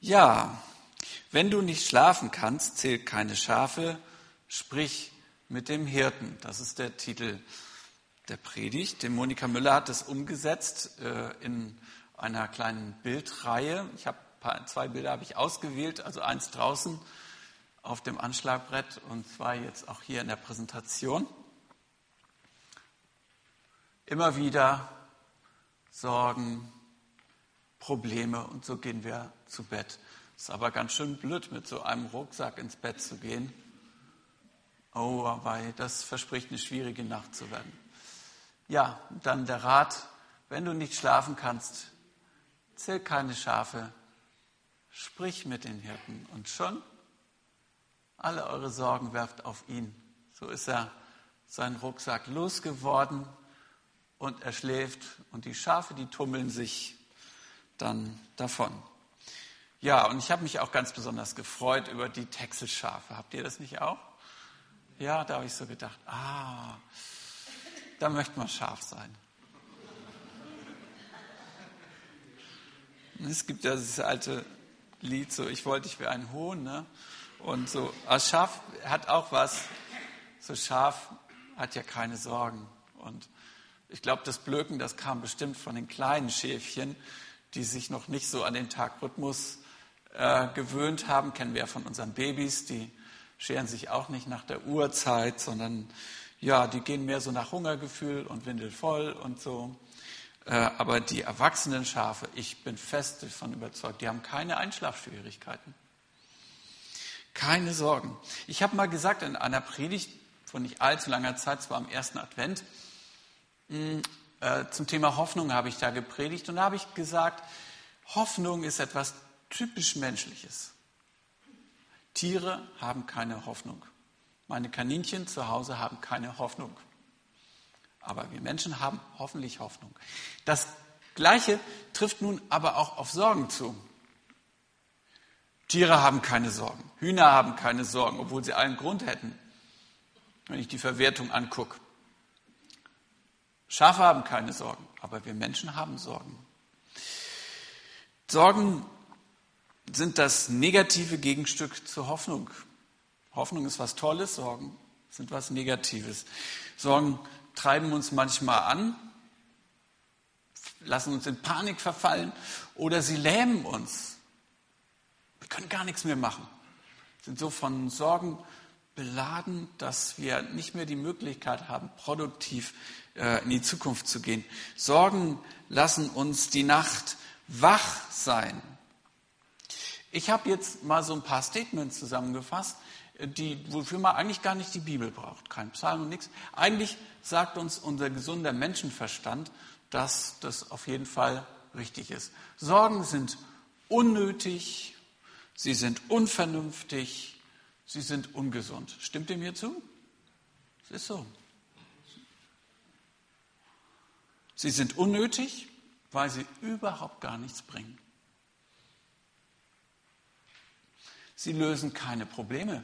Ja, wenn du nicht schlafen kannst, zählt keine Schafe, sprich mit dem Hirten. Das ist der Titel der Predigt. Die Monika Müller hat das umgesetzt in einer kleinen Bildreihe. Zwei Bilder habe ich ausgewählt, also eins draußen auf dem Anschlagbrett und zwei jetzt auch hier in der Präsentation. Immer wieder Sorgen, Probleme und so gehen wir zu Bett. Ist aber ganz schön blöd, mit so einem Rucksack ins Bett zu gehen. Oh, weil das verspricht eine schwierige Nacht zu werden. Ja, dann der Rat, wenn du nicht schlafen kannst, zähl keine Schafe, sprich mit den Hirten und schon alle eure Sorgen werft auf ihn. So ist er seinen Rucksack losgeworden und er schläft und die Schafe, die tummeln sich dann davon. Ja, und ich habe mich auch ganz besonders gefreut über die Texelschafe. Habt ihr das nicht auch? Ja, da habe ich so gedacht, da möchte man scharf sein. Es gibt ja dieses alte Lied, so ich wollte, ich wäre ein Huhn, ne? Und so, als Schaf hat auch was, so Schaf hat ja keine Sorgen. Und ich glaube, das Blöken, das kam bestimmt von den kleinen Schäfchen, die sich noch nicht so an den Tagrhythmus gewöhnt haben. Kennen wir ja von unseren Babys, die scheren sich auch nicht nach der Uhrzeit, sondern ja, die gehen mehr so nach Hungergefühl und Windel voll und so. Aber die erwachsenen Schafe, ich bin fest davon überzeugt, die haben keine Einschlafschwierigkeiten. Keine Sorgen. Ich habe mal gesagt in einer Predigt von nicht allzu langer Zeit, zwar am ersten Advent, zum Thema Hoffnung habe ich da gepredigt und da habe ich gesagt, Hoffnung ist etwas typisch Menschliches. Tiere haben keine Hoffnung. Meine Kaninchen zu Hause haben keine Hoffnung. Aber wir Menschen haben hoffentlich Hoffnung. Das Gleiche trifft nun aber auch auf Sorgen zu. Tiere haben keine Sorgen. Hühner haben keine Sorgen, obwohl sie allen Grund hätten, wenn ich die Verwertung angucke. Schafe haben keine Sorgen, aber wir Menschen haben Sorgen. Sorgen sind das negative Gegenstück zur Hoffnung. Hoffnung ist was Tolles, Sorgen sind was Negatives. Sorgen treiben uns manchmal an, lassen uns in Panik verfallen oder sie lähmen uns. Wir können gar nichts mehr machen. Sind so von Sorgen beladen, dass wir nicht mehr die Möglichkeit haben, produktiv in die Zukunft zu gehen. Sorgen lassen uns die Nacht wach sein. Ich habe jetzt mal so ein paar Statements zusammengefasst, wofür man eigentlich gar nicht die Bibel braucht. Kein Psalm und nichts. Eigentlich sagt uns unser gesunder Menschenverstand, dass das auf jeden Fall richtig ist. Sorgen sind unnötig, sie sind unvernünftig, sie sind ungesund. Stimmt ihr mir zu? Es ist so. Sie sind unnötig, weil sie überhaupt gar nichts bringen. Sie lösen keine Probleme.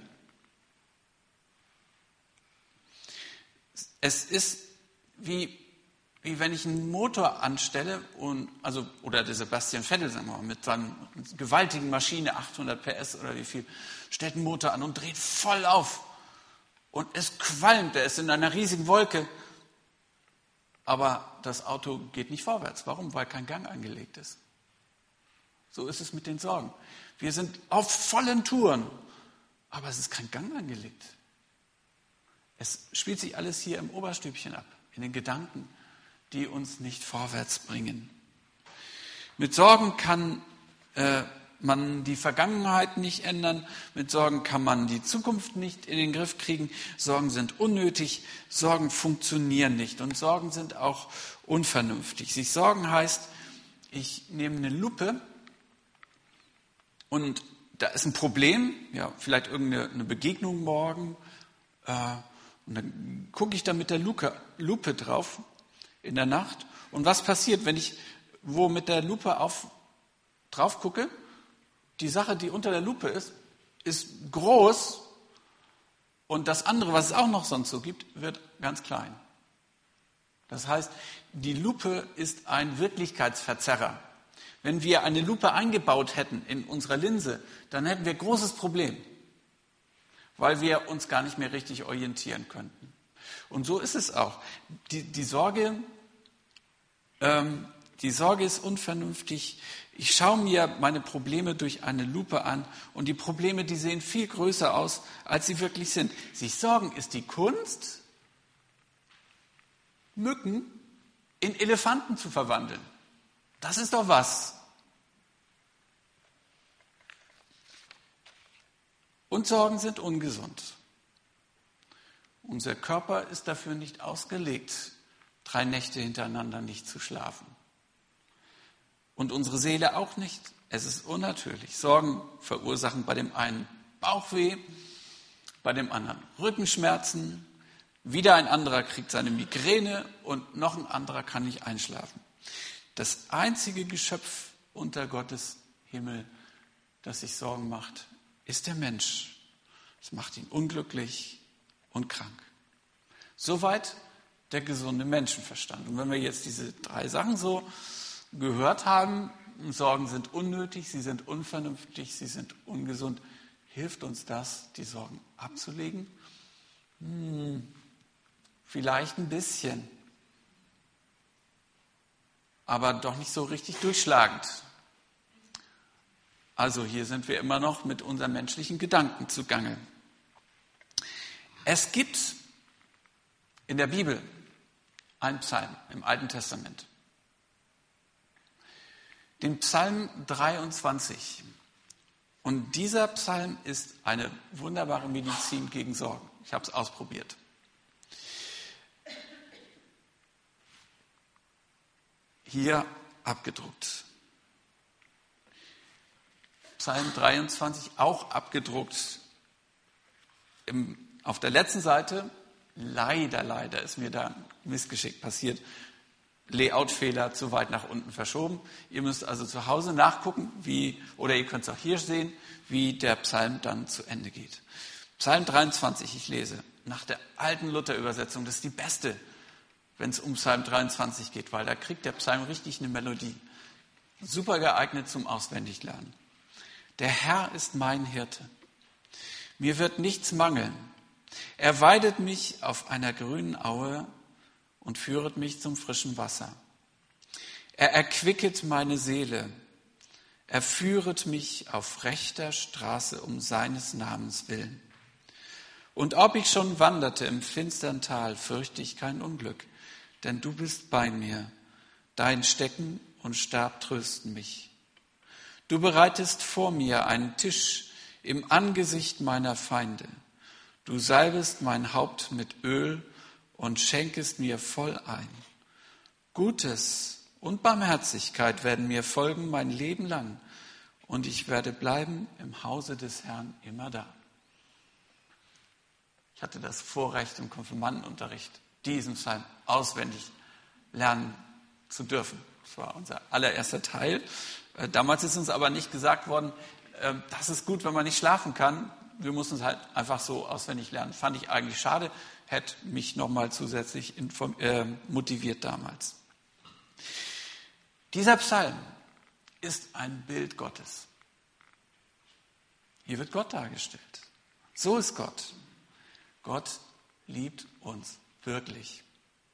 Es ist wie wenn ich einen Motor anstelle, oder der Sebastian Vettel, sagen wir mal, mit seiner gewaltigen Maschine, 800 PS oder wie viel, stellt einen Motor an und dreht voll auf. Und es qualmt, er ist in einer riesigen Wolke. Aber das Auto geht nicht vorwärts. Warum? Weil kein Gang angelegt ist. So ist es mit den Sorgen. Wir sind auf vollen Touren, aber es ist kein Gang angelegt. Es spielt sich alles hier im Oberstübchen ab, in den Gedanken, die uns nicht vorwärts bringen. Mit Sorgen kann man die Vergangenheit nicht ändern, mit Sorgen kann man die Zukunft nicht in den Griff kriegen. Sorgen sind unnötig, Sorgen funktionieren nicht und Sorgen sind auch unvernünftig. Sich sorgen heißt, ich nehme eine Lupe und da ist ein Problem, ja, vielleicht irgendeine Begegnung morgen, und dann gucke ich da mit der Lupe drauf in der Nacht. Und was passiert, wenn ich mit der Lupe drauf gucke? Die Sache, die unter der Lupe ist groß und das andere, was es auch noch sonst so gibt, wird ganz klein. Das heißt, die Lupe ist ein Wirklichkeitsverzerrer. Wenn wir eine Lupe eingebaut hätten in unserer Linse, dann hätten wir ein großes Problem, weil wir uns gar nicht mehr richtig orientieren könnten. Und so ist es auch. Die Sorge ist unvernünftig. Ich schaue mir meine Probleme durch eine Lupe an und die Probleme, die sehen viel größer aus, als sie wirklich sind. Sich sorgen ist die Kunst, Mücken in Elefanten zu verwandeln. Das ist doch was. Und Sorgen sind ungesund. Unser Körper ist dafür nicht ausgelegt, 3 Nächte hintereinander nicht zu schlafen. Und unsere Seele auch nicht. Es ist unnatürlich. Sorgen verursachen bei dem einen Bauchweh, bei dem anderen Rückenschmerzen, wieder ein anderer kriegt seine Migräne und noch ein anderer kann nicht einschlafen. Das einzige Geschöpf unter Gottes Himmel, das sich Sorgen macht, ist der Mensch. Es macht ihn unglücklich und krank. Soweit der gesunde Menschenverstand. Und wenn wir jetzt diese 3 Sachen so gehört haben, Sorgen sind unnötig, sie sind unvernünftig, sie sind ungesund, hilft uns das, die Sorgen abzulegen? Vielleicht ein bisschen, aber doch nicht so richtig durchschlagend. Also hier sind wir immer noch mit unseren menschlichen Gedanken zugange. Es gibt in der Bibel einen Psalm im Alten Testament, den Psalm 23. Und dieser Psalm ist eine wunderbare Medizin gegen Sorgen. Ich habe es ausprobiert. Hier abgedruckt. Psalm 23 auch abgedruckt. Auf der letzten Seite, leider ist mir da ein Missgeschick passiert. Layout-Fehler zu weit nach unten verschoben. Ihr müsst also zu Hause nachgucken, oder ihr könnt es auch hier sehen, wie der Psalm dann zu Ende geht. Psalm 23, ich lese nach der alten Luther-Übersetzung, das ist die beste, wenn es um Psalm 23 geht, weil da kriegt der Psalm richtig eine Melodie. Super geeignet zum Auswendiglernen. Der Herr ist mein Hirte. Mir wird nichts mangeln. Er weidet mich auf einer grünen Aue und führet mich zum frischen Wasser. Er erquicket meine Seele. Er führet mich auf rechter Straße um seines Namens willen. Und ob ich schon wanderte im finstern Tal, fürchte ich kein Unglück, denn du bist bei mir. Dein Stecken und Stab trösten mich. Du bereitest vor mir einen Tisch im Angesicht meiner Feinde. Du salbest mein Haupt mit Öl und schenkest mir voll ein. Gutes und Barmherzigkeit werden mir folgen mein Leben lang, und ich werde bleiben im Hause des Herrn immer da. Ich hatte das Vorrecht, im Konfirmandenunterricht diesen Psalm auswendig lernen zu dürfen. Das war unser allererster Teil. Damals ist uns aber nicht gesagt worden, das ist gut, wenn man nicht schlafen kann. Wir mussten es halt einfach so auswendig lernen. Fand ich eigentlich schade, hätte mich nochmal zusätzlich motiviert damals. Dieser Psalm ist ein Bild Gottes. Hier wird Gott dargestellt. So ist Gott. Gott liebt uns wirklich.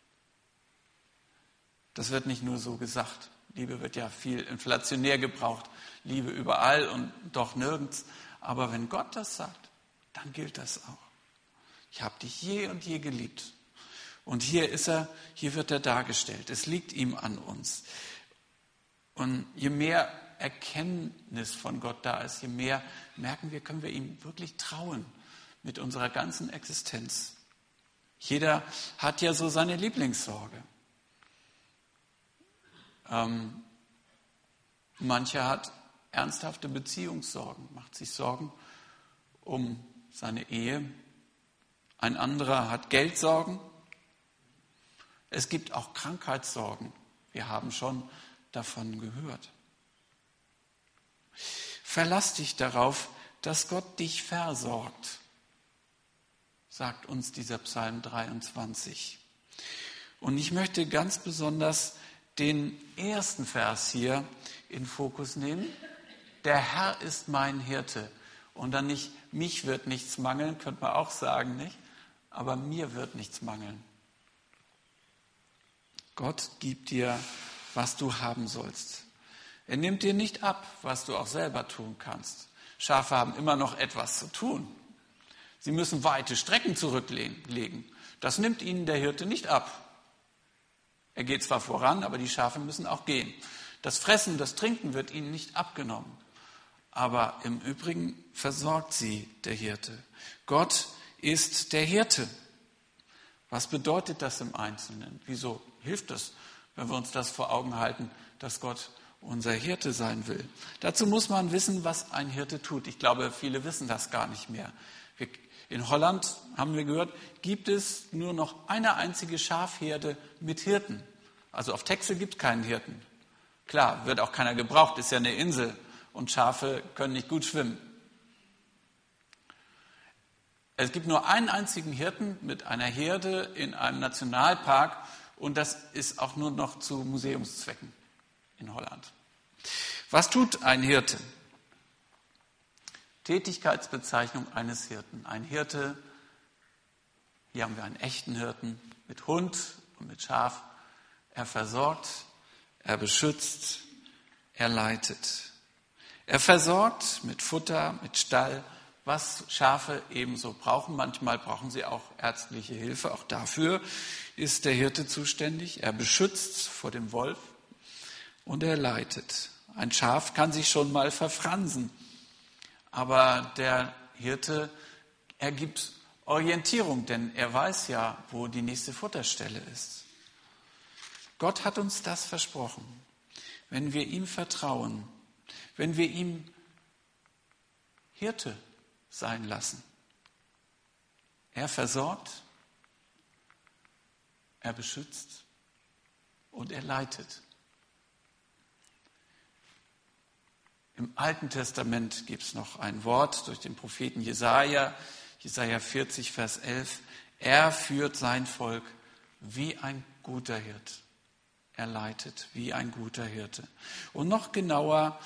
Das wird nicht nur so gesagt. Liebe wird ja viel inflationär gebraucht. Liebe überall und doch nirgends. Aber wenn Gott das sagt, dann gilt das auch. Ich habe dich je und je geliebt. Und hier wird er dargestellt. Es liegt ihm an uns. Und je mehr Erkenntnis von Gott da ist, je mehr merken wir, können wir ihm wirklich trauen mit unserer ganzen Existenz. Jeder hat ja so seine Lieblingssorge. Mancher hat ernsthafte Beziehungssorgen, macht sich Sorgen um seine Ehe. Ein anderer hat Geldsorgen. Es gibt auch Krankheitssorgen. Wir haben schon davon gehört. Verlass dich darauf, dass Gott dich versorgt, sagt uns dieser Psalm 23. Und ich möchte ganz besonders den ersten Vers hier in Fokus nehmen. Der Herr ist mein Hirte. Und dann nicht, mich wird nichts mangeln, könnte man auch sagen, nicht? Aber mir wird nichts mangeln. Gott gibt dir, was du haben sollst. Er nimmt dir nicht ab, was du auch selber tun kannst. Schafe haben immer noch etwas zu tun. Sie müssen weite Strecken zurücklegen. Das nimmt ihnen der Hirte nicht ab. Er geht zwar voran, aber die Schafe müssen auch gehen. Das Fressen, das Trinken wird ihnen nicht abgenommen. Aber im Übrigen versorgt sie der Hirte. Gott ist der Hirte. Was bedeutet das im Einzelnen? Wieso hilft es, wenn wir uns das vor Augen halten, dass Gott unser Hirte sein will? Dazu muss man wissen, was ein Hirte tut. Ich glaube, viele wissen das gar nicht mehr. In Holland, haben wir gehört, gibt es nur noch eine einzige Schafherde mit Hirten. Also auf Texel gibt es keinen Hirten. Klar, wird auch keiner gebraucht, ist ja eine Insel und Schafe können nicht gut schwimmen. Es gibt nur einen einzigen Hirten mit einer Herde in einem Nationalpark und das ist auch nur noch zu Museumszwecken in Holland. Was tut ein Hirte? Tätigkeitsbezeichnung eines Hirten. Ein Hirte, hier haben wir einen echten Hirten mit Hund und mit Schaf. Er versorgt, er beschützt, er leitet. Er versorgt mit Futter, mit Stall, was Schafe ebenso brauchen. Manchmal brauchen sie auch ärztliche Hilfe. Auch dafür ist der Hirte zuständig. Er beschützt vor dem Wolf und er leitet. Ein Schaf kann sich schon mal verfransen. Aber der Hirte, er gibt Orientierung, denn er weiß ja, wo die nächste Futterstelle ist. Gott hat uns das versprochen. Wenn wir ihm vertrauen, wenn wir ihm Hirte sein lassen. Er versorgt, er beschützt und er leitet. Im Alten Testament gibt es noch ein Wort durch den Propheten Jesaja 40, Vers 11. Er führt sein Volk wie ein guter Hirt. Er leitet wie ein guter Hirte. Und noch genauer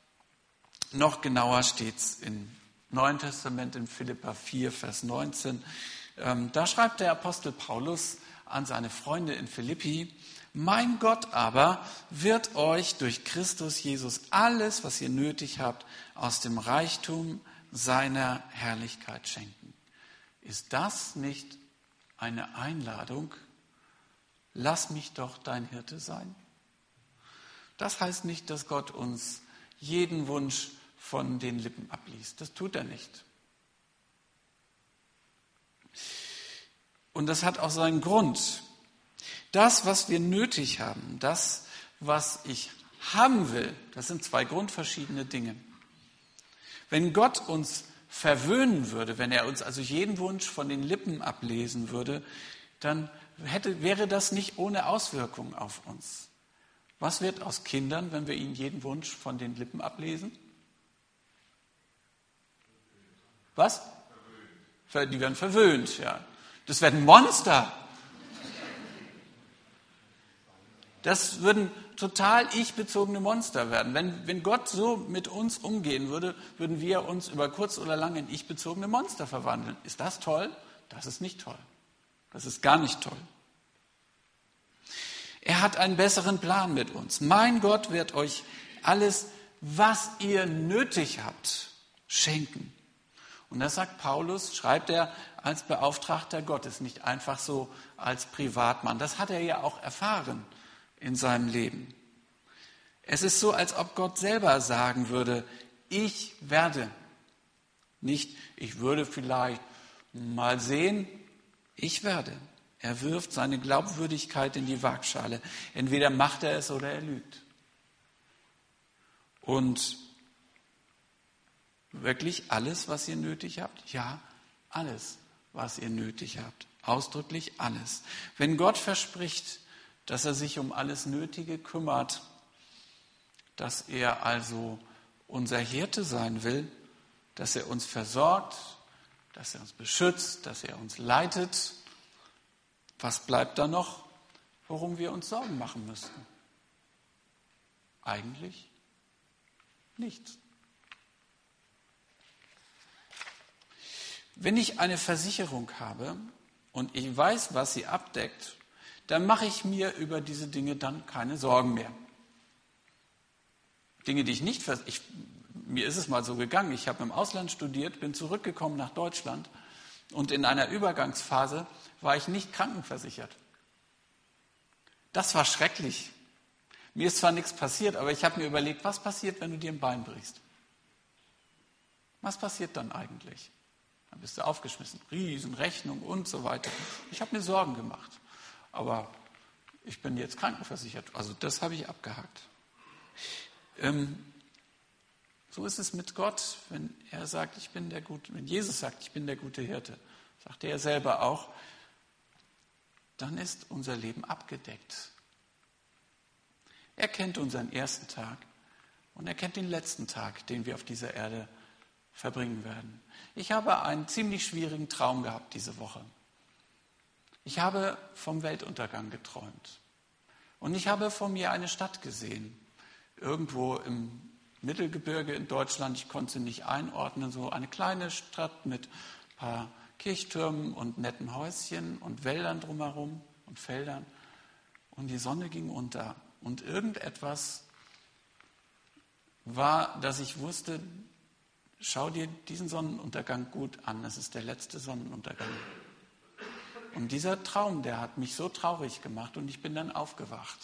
steht es im Neuen Testament in Philipper 4, Vers 19. Da schreibt der Apostel Paulus an seine Freunde in Philippi: Mein Gott aber wird euch durch Christus Jesus alles, was ihr nötig habt, aus dem Reichtum seiner Herrlichkeit schenken. Ist das nicht eine Einladung? Lass mich doch dein Hirte sein. Das heißt nicht, dass Gott uns jeden Wunsch von den Lippen abliest. Das tut er nicht. Und das hat auch seinen Grund. Das, was wir nötig haben, das, was ich haben will, das sind zwei grundverschiedene Dinge. Wenn Gott uns verwöhnen würde, wenn er uns also jeden Wunsch von den Lippen ablesen würde, dann wäre das nicht ohne Auswirkungen auf uns. Was wird aus Kindern, wenn wir ihnen jeden Wunsch von den Lippen ablesen? Was? Die werden verwöhnt, ja. Das werden Monster. Das würden total ich-bezogene Monster werden. Wenn Gott so mit uns umgehen würde, würden wir uns über kurz oder lang in ich-bezogene Monster verwandeln. Ist das toll? Das ist nicht toll. Das ist gar nicht toll. Er hat einen besseren Plan mit uns. Mein Gott wird euch alles, was ihr nötig habt, schenken. Und das sagt Paulus, schreibt er als Beauftragter Gottes, nicht einfach so als Privatmann. Das hat er ja auch erfahren in seinem Leben. Es ist so, als ob Gott selber sagen würde, ich werde. Nicht, ich würde vielleicht mal sehen, ich werde. Er wirft seine Glaubwürdigkeit in die Waagschale. Entweder macht er es oder er lügt. Und wirklich alles, was ihr nötig habt? Ja, alles, was ihr nötig habt. Ausdrücklich alles. Wenn Gott verspricht, dass er sich um alles Nötige kümmert, dass er also unser Hirte sein will, dass er uns versorgt, dass er uns beschützt, dass er uns leitet, was bleibt da noch, worum wir uns Sorgen machen müssten? Eigentlich nichts. Wenn ich eine Versicherung habe und ich weiß, was sie abdeckt, dann mache ich mir über diese Dinge dann keine Sorgen mehr. Dinge, die ich nicht mir ist es mal so gegangen, ich habe im Ausland studiert, bin zurückgekommen nach Deutschland und in einer Übergangsphase war ich nicht krankenversichert. Das war schrecklich. Mir ist zwar nichts passiert, aber ich habe mir überlegt, was passiert, wenn du dir ein Bein brichst? Was passiert dann eigentlich? Dann bist du aufgeschmissen. Riesenrechnung und so weiter. Ich habe mir Sorgen gemacht. Aber ich bin jetzt krankenversichert. Also das habe ich abgehakt. So ist es mit Gott, wenn er sagt, wenn Jesus sagt, ich bin der gute Hirte, sagt er selber auch, dann ist unser Leben abgedeckt. Er kennt unseren ersten Tag und er kennt den letzten Tag, den wir auf dieser Erde verbringen werden. Ich habe einen ziemlich schwierigen Traum gehabt diese Woche. Ich habe vom Weltuntergang geträumt. Und ich habe vor mir eine Stadt gesehen, irgendwo im Mittelgebirge in Deutschland. Ich konnte sie nicht einordnen, so eine kleine Stadt mit ein paar Kirchtürmen und netten Häuschen und Wäldern drumherum und Feldern. Und die Sonne ging unter. Und irgendetwas war, dass ich wusste, schau dir diesen Sonnenuntergang gut an. Es ist der letzte Sonnenuntergang. Und dieser Traum, der hat mich so traurig gemacht und ich bin dann aufgewacht.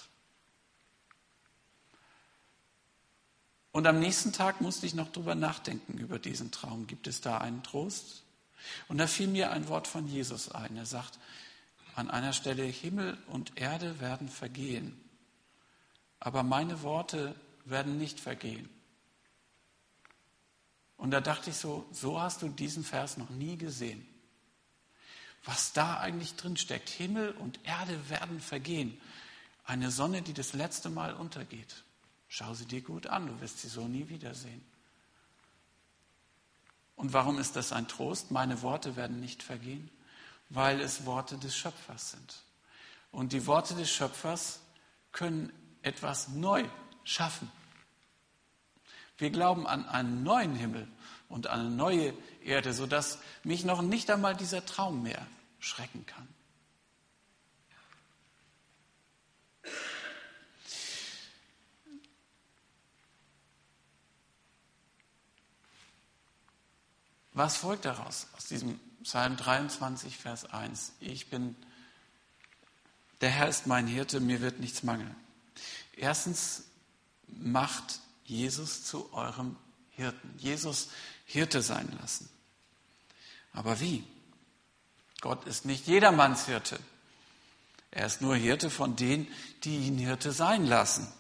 Und am nächsten Tag musste ich noch drüber nachdenken, über diesen Traum. Gibt es da einen Trost? Und da fiel mir ein Wort von Jesus ein. Er sagt an einer Stelle, Himmel und Erde werden vergehen, aber meine Worte werden nicht vergehen. Und da dachte ich so hast du diesen Vers noch nie gesehen. Was da eigentlich drin steckt. Himmel und Erde werden vergehen. Eine Sonne, die das letzte Mal untergeht. Schau sie dir gut an, du wirst sie so nie wiedersehen. Und warum ist das ein Trost? Meine Worte werden nicht vergehen, weil es Worte des Schöpfers sind. Und die Worte des Schöpfers können etwas neu schaffen. Wir glauben an einen neuen Himmel und eine neue Erde, sodass mich noch nicht einmal dieser Traum mehr schrecken kann. Was folgt daraus aus diesem Psalm 23, Vers 1? Der Herr ist mein Hirte, mir wird nichts mangeln. Erstens, macht Jesus zu eurem Hirten. Jesus Hirte sein lassen. Aber wie? Gott ist nicht jedermanns Hirte. Er ist nur Hirte von denen, die ihn Hirte sein lassen.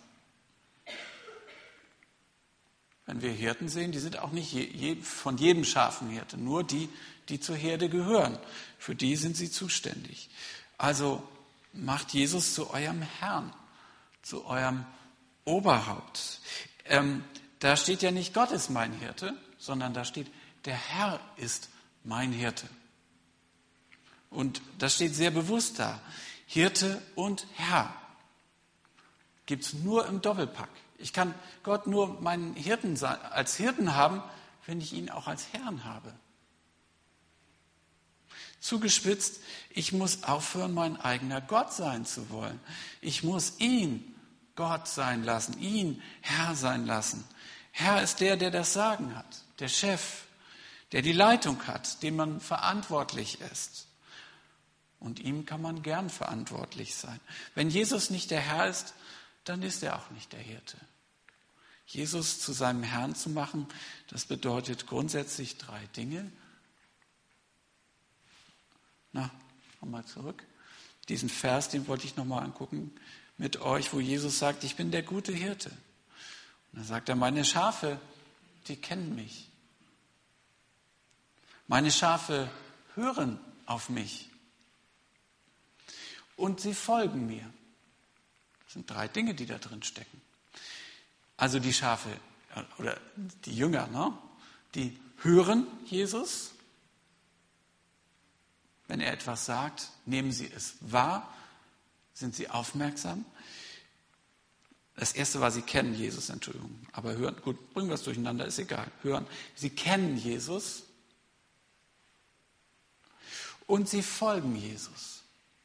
Wenn wir Hirten sehen, die sind auch nicht von jedem Schafen Hirte, nur die, die zur Herde gehören. Für die sind sie zuständig. Also macht Jesus zu eurem Herrn, zu eurem Oberhaupt. Da steht ja nicht, Gott ist mein Hirte, sondern da steht, der Herr ist mein Hirte. Und das steht sehr bewusst da. Hirte und Herr gibt es nur im Doppelpack. Ich kann Gott nur meinen Hirten als Hirten haben, wenn ich ihn auch als Herrn habe. Zugespitzt, ich muss aufhören, mein eigener Gott sein zu wollen. Ich muss ihn Gott sein lassen, ihn Herr sein lassen. Herr ist der das Sagen hat, der Chef, der die Leitung hat, dem man verantwortlich ist. Und ihm kann man gern verantwortlich sein. Wenn Jesus nicht der Herr ist, dann ist er auch nicht der Hirte. Jesus zu seinem Herrn zu machen, das bedeutet grundsätzlich 3 Dinge. Nochmal zurück. Diesen Vers, den wollte ich nochmal angucken mit euch, wo Jesus sagt, ich bin der gute Hirte. Und dann sagt er, meine Schafe, die kennen mich. Meine Schafe hören auf mich. Und sie folgen mir. Das sind 3 Dinge, die da drin stecken. Also die Schafe oder die Jünger, die hören Jesus. Wenn er etwas sagt, nehmen sie es wahr, sind sie aufmerksam. Das erste war, sie kennen Jesus, Entschuldigung. Aber hören, gut, bringen wir es durcheinander, ist egal. Hören, sie kennen Jesus und sie folgen Jesus.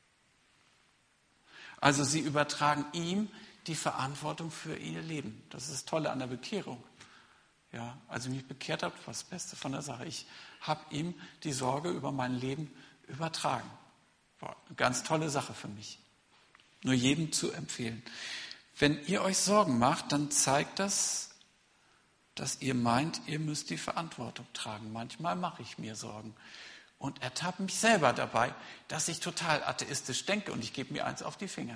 Also sie übertragen ihm die Verantwortung für ihr Leben. Das ist das Tolle an der Bekehrung. Ja, als ich mich bekehrt habe, war das Beste von der Sache. Ich habe ihm die Sorge über mein Leben übertragen. War eine ganz tolle Sache für mich. Nur jedem zu empfehlen. Wenn ihr euch Sorgen macht, dann zeigt das, dass ihr meint, ihr müsst die Verantwortung tragen. Manchmal mache ich mir Sorgen und ertappe mich selber dabei, dass ich total atheistisch denke und ich gebe mir eins auf die Finger.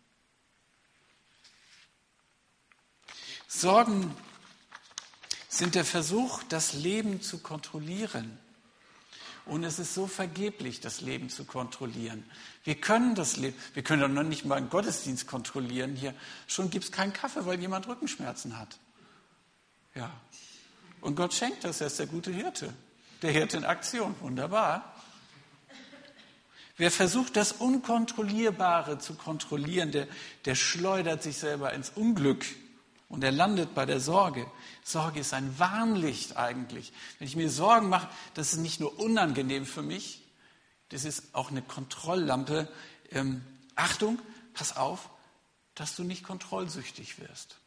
Sorgen sind der Versuch, das Leben zu kontrollieren. Und es ist so vergeblich, das Leben zu kontrollieren. Wir können das Leben, wir können doch noch nicht mal einen Gottesdienst kontrollieren hier. Schon gibt es keinen Kaffee, weil jemand Rückenschmerzen hat. Ja. Und Gott schenkt das, er ist der gute Hirte. Der Hirte in Aktion, wunderbar. Wer versucht, das Unkontrollierbare zu kontrollieren, der schleudert sich selber ins Unglück. Und er landet bei der Sorge. Sorge ist ein Warnlicht eigentlich. Wenn ich mir Sorgen mache, das ist nicht nur unangenehm für mich, das ist auch eine Kontrolllampe. Achtung, pass auf, dass du nicht kontrollsüchtig wirst.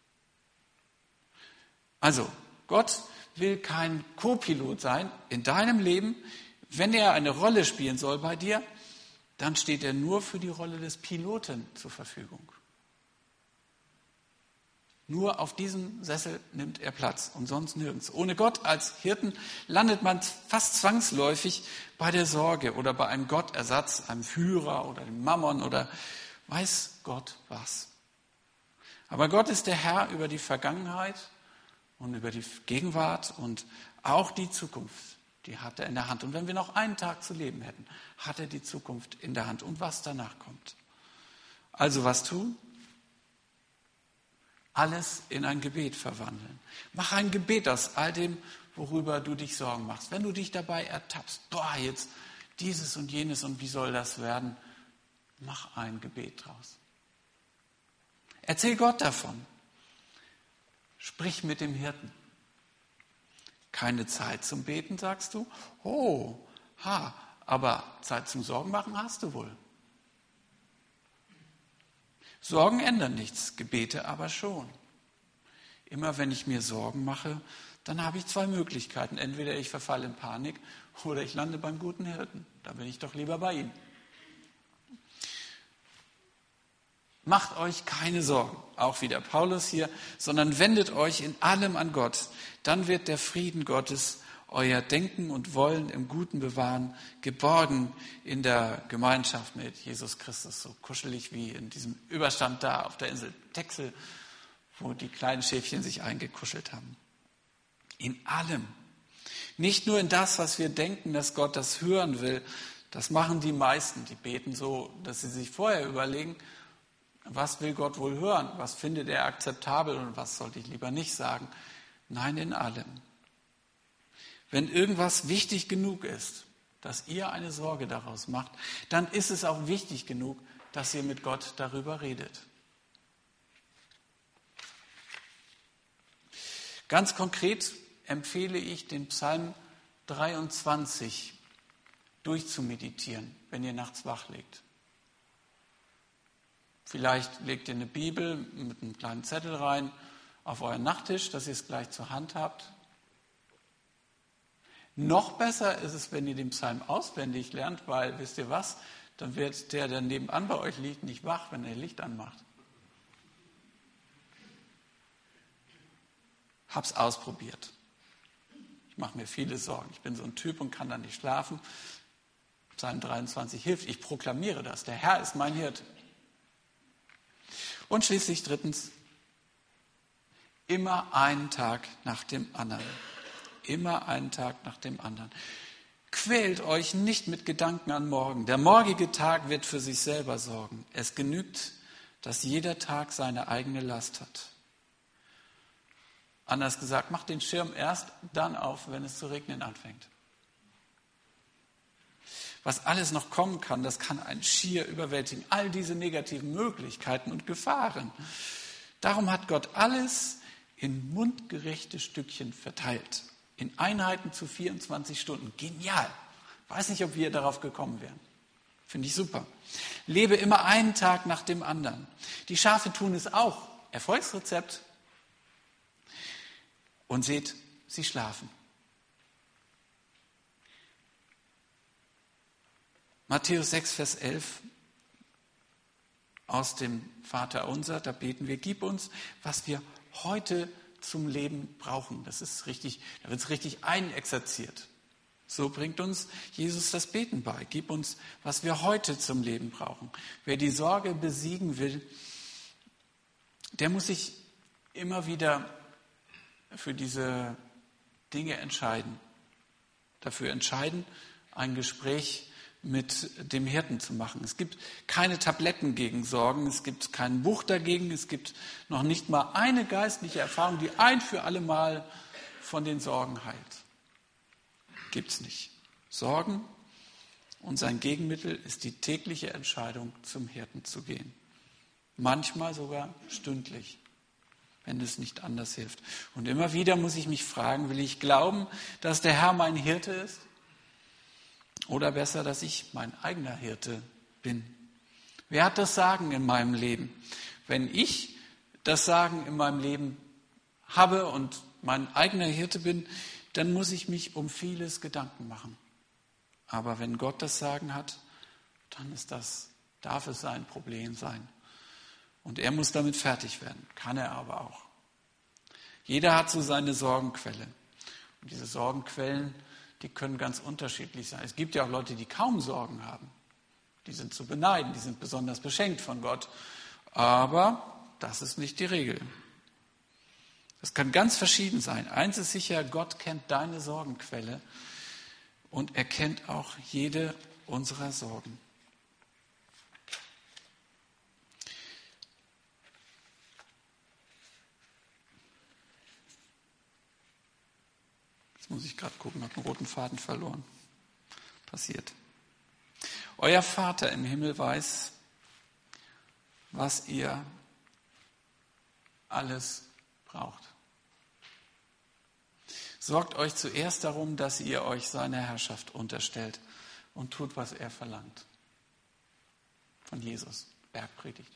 Also, Gott will kein Co-Pilot sein in deinem Leben. Wenn er eine Rolle spielen soll bei dir, dann steht er nur für die Rolle des Piloten zur Verfügung. Nur auf diesem Sessel nimmt er Platz und sonst nirgends. Ohne Gott als Hirten landet man fast zwangsläufig bei der Sorge oder bei einem Gottersatz, einem Führer oder dem Mammon oder weiß Gott was. Aber Gott ist der Herr über die Vergangenheit und über die Gegenwart und auch die Zukunft. Die hat er in der Hand. Und wenn wir noch einen Tag zu leben hätten, hat er die Zukunft in der Hand und was danach kommt. Also was tun? Alles in ein Gebet verwandeln. Mach ein Gebet aus all dem, worüber du dich Sorgen machst. Wenn du dich dabei ertappst, jetzt dieses und jenes und wie soll das werden, mach ein Gebet draus. Erzähl Gott davon. Sprich mit dem Hirten. Keine Zeit zum Beten, sagst du? Aber Zeit zum Sorgen machen hast du wohl. Sorgen ändern nichts, Gebete aber schon. Immer wenn ich mir Sorgen mache, dann habe ich zwei Möglichkeiten. Entweder ich verfalle in Panik oder ich lande beim guten Hirten. Da bin ich doch lieber bei ihm. Macht euch keine Sorgen, auch wie der Paulus hier, sondern wendet euch in allem an Gott. Dann wird der Frieden Gottes euer Denken und Wollen im Guten bewahren, geborgen in der Gemeinschaft mit Jesus Christus, so kuschelig wie in diesem Überstand da auf der Insel Texel, wo die kleinen Schäfchen sich eingekuschelt haben. In allem. Nicht nur in das, was wir denken, dass Gott das hören will. Das machen die meisten. Die beten so, dass sie sich vorher überlegen, was will Gott wohl hören? Was findet er akzeptabel und was sollte ich lieber nicht sagen? Nein, in allem. Wenn irgendwas wichtig genug ist, dass ihr eine Sorge daraus macht, dann ist es auch wichtig genug, dass ihr mit Gott darüber redet. Ganz konkret empfehle ich, den Psalm 23 durchzumeditieren, wenn ihr nachts wach liegt. Vielleicht legt ihr eine Bibel mit einem kleinen Zettel rein auf euren Nachttisch, dass ihr es gleich zur Hand habt. Noch besser ist es, wenn ihr den Psalm auswendig lernt, weil, wisst ihr was, dann wird der nebenan bei euch liegt, nicht wach, wenn er Licht anmacht. Hab's ausprobiert. Ich mache mir viele Sorgen. Ich bin so ein Typ und kann dann nicht schlafen. Psalm 23 hilft. Ich proklamiere das. Der Herr ist mein Hirte. Und schließlich drittens, immer einen Tag nach dem anderen. Immer einen Tag nach dem anderen. Quält euch nicht mit Gedanken an morgen. Der morgige Tag wird für sich selber sorgen. Es genügt, dass jeder Tag seine eigene Last hat. Anders gesagt, macht den Schirm erst dann auf, wenn es zu regnen anfängt. Was alles noch kommen kann, das kann einen schier überwältigen. All diese negativen Möglichkeiten und Gefahren, Darum hat Gott alles in mundgerechte Stückchen verteilt. In Einheiten zu 24 Stunden. Genial. Weiß nicht, ob wir darauf gekommen wären. Finde ich super. Lebe immer einen Tag nach dem anderen. Die Schafe tun es auch. Erfolgsrezept. Und seht, sie schlafen. Matthäus 6, Vers 11 aus dem Vaterunser, da beten wir, gib uns, was wir heute zum Leben brauchen. Das ist richtig, da wird es richtig einexerziert. So bringt uns Jesus das Beten bei. Gib uns, was wir heute zum Leben brauchen. Wer die Sorge besiegen will, der muss sich immer wieder für diese Dinge entscheiden. Dafür entscheiden, ein Gespräch mit dem Hirten zu machen. Es gibt keine Tabletten gegen Sorgen, es gibt kein Buch dagegen, es gibt noch nicht mal eine geistliche Erfahrung, die ein für alle Mal von den Sorgen heilt. Gibt's nicht. Sorgen und sein Gegenmittel ist die tägliche Entscheidung, zum Hirten zu gehen. Manchmal sogar stündlich, wenn es nicht anders hilft. Und immer wieder muss ich mich fragen, will ich glauben, dass der Herr mein Hirte ist? Oder besser, dass ich mein eigener Hirte bin. Wer hat das Sagen in meinem Leben? Wenn ich das Sagen in meinem Leben habe und mein eigener Hirte bin, dann muss ich mich um vieles Gedanken machen. Aber wenn Gott das Sagen hat, dann darf es sein Problem sein. Und er muss damit fertig werden. Kann er aber auch. Jeder hat so seine Sorgenquelle. Und diese Sorgenquellen, die können ganz unterschiedlich sein. Es gibt ja auch Leute, die kaum Sorgen haben. Die sind zu beneiden, die sind besonders beschenkt von Gott. Aber das ist nicht die Regel. Das kann ganz verschieden sein. Eins ist sicher, Gott kennt deine Sorgenquelle und er kennt auch jede unserer Sorgen. Muss ich gerade gucken, habe einen roten Faden verloren. Passiert. Euer Vater im Himmel weiß, was ihr alles braucht. Sorgt euch zuerst darum, dass ihr euch seiner Herrschaft unterstellt und tut, was er verlangt. Von Jesus, Bergpredigt.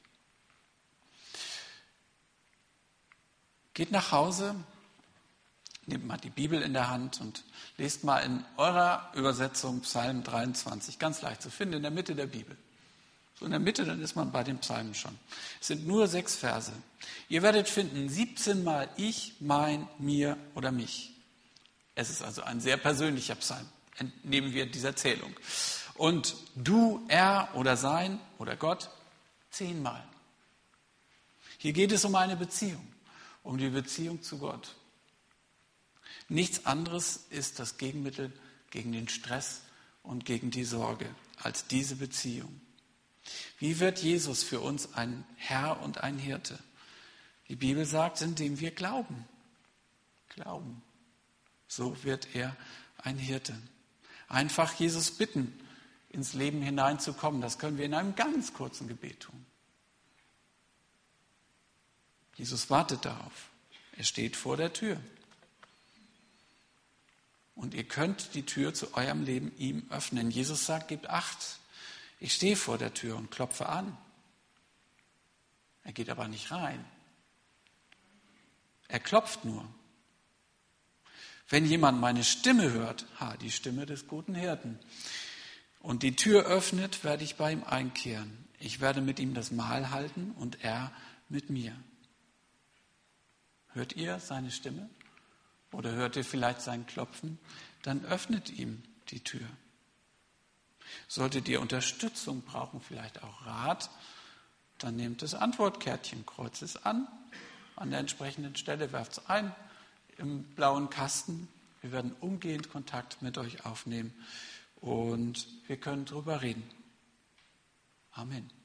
Geht nach Hause. Nehmt mal die Bibel in der Hand und lest mal in eurer Übersetzung Psalm 23. Ganz leicht zu finden, in der Mitte der Bibel. So in der Mitte, dann ist man bei den Psalmen schon. Es sind nur 6 Verse. Ihr werdet finden, 17 Mal ich, mein, mir oder mich. Es ist also ein sehr persönlicher Psalm, entnehmen wir dieser Zählung. Und du, er oder sein oder Gott, 10 Mal. Hier geht es um eine Beziehung, um die Beziehung zu Gott. Nichts anderes ist das Gegenmittel gegen den Stress und gegen die Sorge als diese Beziehung. Wie wird Jesus für uns ein Herr und ein Hirte? Die Bibel sagt, indem wir glauben. Glauben. So wird er ein Hirte. Einfach Jesus bitten, ins Leben hineinzukommen. Das können wir in einem ganz kurzen Gebet tun. Jesus wartet darauf. Er steht vor der Tür. Und ihr könnt die Tür zu eurem Leben ihm öffnen. Jesus sagt, gebt Acht. Ich stehe vor der Tür und klopfe an. Er geht aber nicht rein. Er klopft nur. Wenn jemand meine Stimme hört, die Stimme des guten Hirten, und die Tür öffnet, werde ich bei ihm einkehren. Ich werde mit ihm das Mahl halten und er mit mir. Hört ihr seine Stimme? Oder hört ihr vielleicht sein Klopfen? Dann öffnet ihm die Tür. Solltet ihr Unterstützung brauchen, vielleicht auch Rat, dann nehmt das Antwortkärtchen, kreuzt es an der entsprechenden Stelle, werft es ein im blauen Kasten. Wir werden umgehend Kontakt mit euch aufnehmen und wir können drüber reden. Amen.